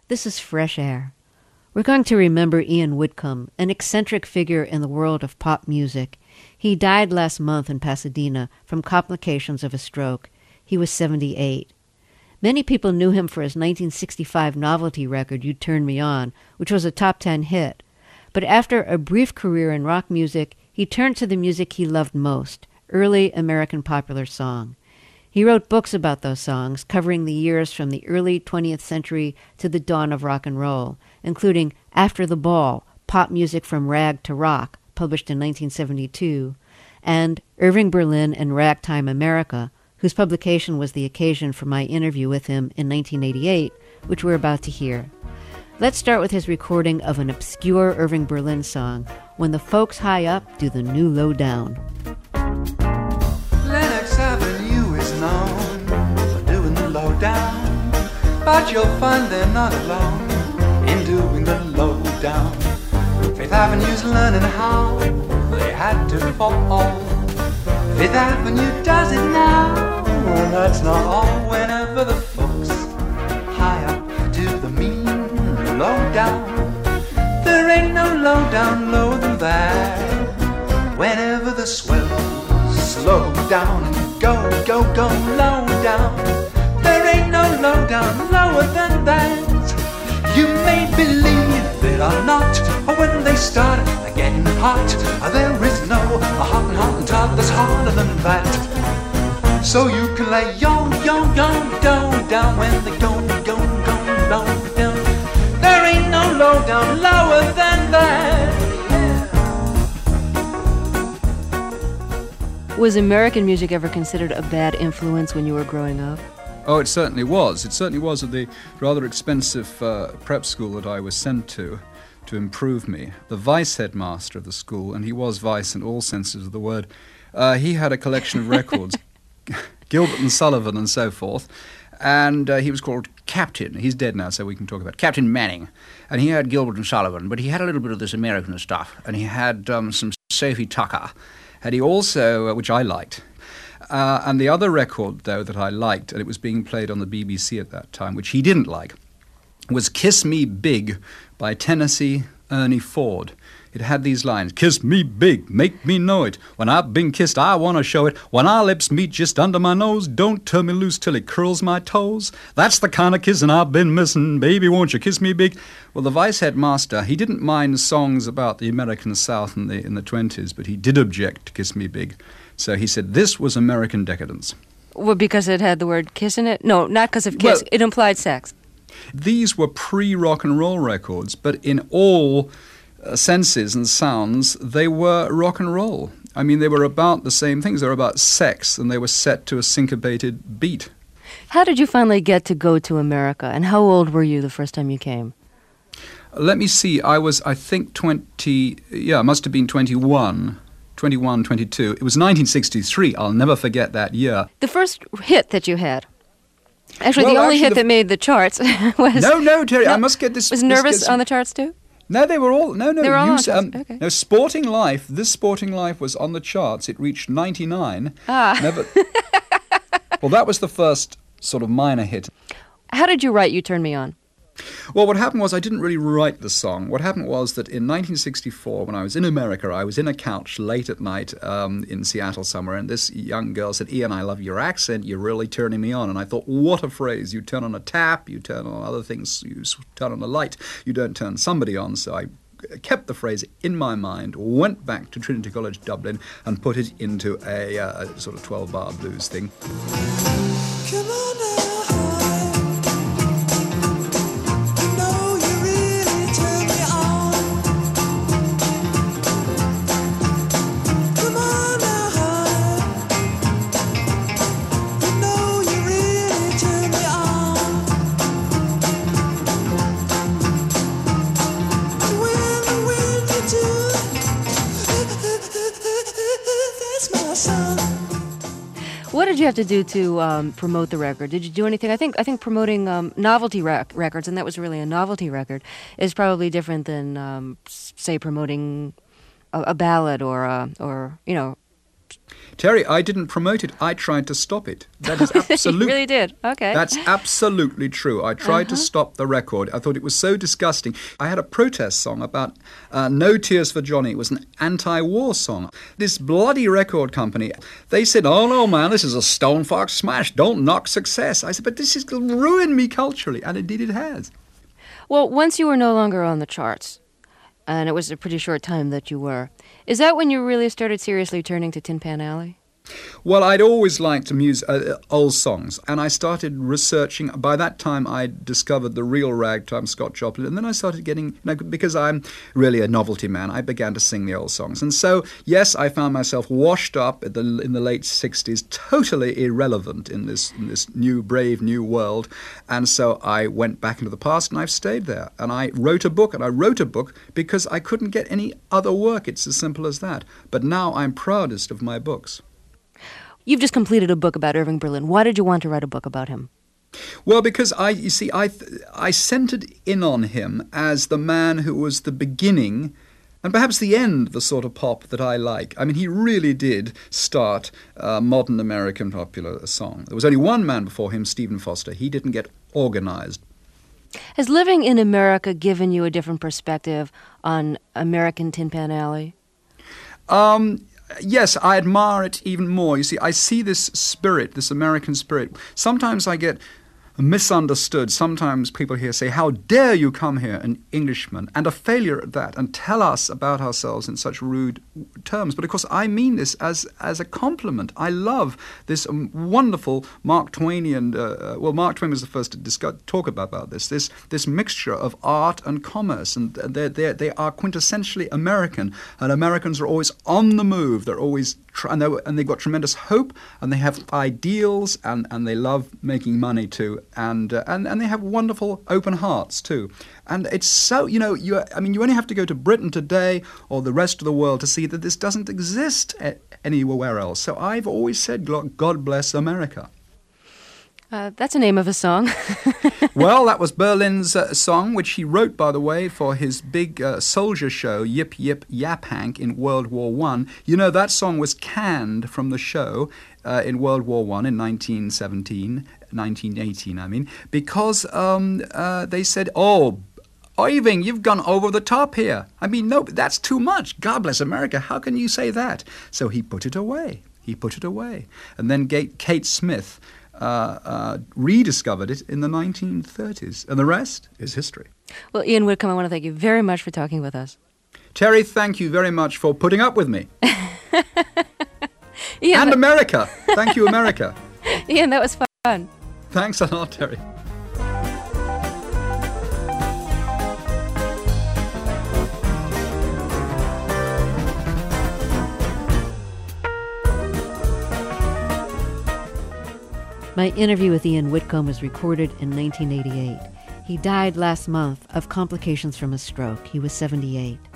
This is Fresh Air. We're going to remember Ian Whitcomb, an eccentric figure in the world of pop music. He died last month in Pasadena from complications of a stroke. He was 78. Many people knew him for his 1965 novelty record, You Turn Me On, which was a top 10 hit. But after a brief career in rock music, he turned to the music he loved most, early American popular song. He wrote books about those songs, covering the years from the early 20th century to the dawn of rock and roll, including After the Ball, Pop Music from Rag to Rock, published in 1972, and Irving Berlin and Ragtime America, whose publication was the occasion for my interview with him in 1988, which we're about to hear. Let's start with his recording of an obscure Irving Berlin song, When the Folks High Up Do the New Low Down. Lenox Avenue is known for doing the low down, but you'll find they're not alone in doing the low down. Fifth Avenue's learning how they had to fall. Fifth Avenue does it now, and that's not all. Whenever the folks high up do the mean low down, there ain't no low down lower than that. Whenever the swells slow down and go low down, there ain't no low down lower than that. You may believe it or not, or when they start getting hot, there is no hot and top that's harder than that. So you can lay yo down when they go low down. There ain't no low down lower than that. Was American music ever considered a bad influence when you were growing up? Oh, it certainly was. It certainly was at the rather expensive prep school that I was sent to improve me. The vice headmaster of the school, and he was vice in all senses of the word, he had a collection of records, Gilbert and Sullivan and so forth, and he was called Captain. He's dead now, so we can talk about Captain Manning. And he had Gilbert and Sullivan, but he had a little bit of this American stuff, and he had some Sophie Tucker. And he also, which I liked, and the other record, though, that I liked, and it was being played on the BBC at that time, which he didn't like, was Kiss Me Big by Tennessee Ernie Ford. It had these lines, kiss me big, make me know it. When I've been kissed, I want to show it. When our lips meet just under my nose, don't turn me loose till it curls my toes. That's the kind of kissing I've been missing. Baby, won't you kiss me big? Well, the vice headmaster, he didn't mind songs about the American South in the 20s, but he did object to Kiss Me Big. So he said this was American decadence. Well, because it had the word kiss in it? No, not because of kiss. Well, it implied sex. These were pre-rock and roll records, but in all senses and sounds, they were rock and roll. I mean, they were about the same things. They were about sex, and they were set to a syncopated beat. How did you finally get to go to America, and how old were you the first time you came? Let me see. I was, I think, 20, I must have been 21, 22. It was 1963. I'll never forget that year. The first hit that you had. Actually, the only hit that made the charts was... No, Terry, I must get this... Was Nervous on the charts too? No, they were all... No. They were all on charts. Okay. No, Sporting Life, this Sporting Life was on the charts. It reached 99. Well, that was the first sort of minor hit. How did you write You Turn Me On? Well, what happened was I didn't really write the song. What happened was that in 1964, when I was in America, I was in a couch late at night in Seattle somewhere, and this young girl said, Ian, I love your accent. You're really turning me on. And I thought, what a phrase. You turn on a tap, you turn on other things, you turn on a light. You don't turn somebody on. So I kept the phrase in my mind, went back to Trinity College Dublin, and put it into a sort of 12-bar blues thing. Come on now. What did you have to do to promote the record? Did you do anything? I think promoting novelty records, and that was really a novelty record, is probably different than say promoting a ballad or Terry, I didn't promote it. I tried to stop it. That is absolutely... You really did? Okay. That's absolutely true. I tried to stop the record. I thought it was so disgusting. I had a protest song about No Tears for Johnny. It was an anti-war song. This bloody record company, they said, oh no, man, this is a Stone Fox smash. Don't knock success. I said, but this is going to ruin me culturally. And indeed it has. Well, once you were no longer on the charts, and it was a pretty short time that you were, is that when you really started seriously turning to Tin Pan Alley? Well, I'd always liked old songs, and I started researching. By that time, I discovered the real ragtime Scott Joplin, and then I started getting, because I'm really a novelty man, I began to sing the old songs. And so, yes, I found myself washed up in the late 60s, totally irrelevant in this new, brave new world. And so I went back into the past, and I've stayed there. And I wrote a book, because I couldn't get any other work. It's as simple as that. But now I'm proudest of my books. You've just completed a book about Irving Berlin. Why did you want to write a book about him? Well, because I centered in on him as the man who was the beginning and perhaps the end of the sort of pop that I like. I mean, he really did start modern American popular song. There was only one man before him, Stephen Foster. He didn't get organized. Has living in America given you a different perspective on American Tin Pan Alley? Yes, I admire it even more. You see, I see this spirit, this American spirit. Sometimes I get misunderstood. Sometimes people here say, how dare you come here, an Englishman, and a failure at that, and tell us about ourselves in such rude terms. But of course, I mean this as a compliment. I love this wonderful Mark Twainian, Mark Twain was the first to talk about this mixture of art and commerce, and they are quintessentially American, and Americans are always on the move. They're always and they've got tremendous hope, and they have ideals, and they love making money too, and they have wonderful open hearts too. And it's so, you only have to go to Britain today or the rest of the world to see that this doesn't exist anywhere else. So I've always said, God bless America. That's the name of a song. Well, that was Berlin's song, which he wrote, by the way, for his big soldier show, Yip Yip Yap Hank, in World War I. You know, that song was canned from the show in World War I in 1918, because they said, oh, Irving, you've gone over the top here. I mean, no, that's too much. God bless America. How can you say that? So he put it away. And then Kate Smith rediscovered it in the 1930s. And the rest is history. Well, Ian Whitcomb, I want to thank you very much for talking with us. Terry, thank you very much for putting up with me. Ian, and America. Thank you, America. Ian, that was fun. Thanks a lot, Terry. My interview with Ian Whitcomb was recorded in 1988. He died last month of complications from a stroke. He was 78.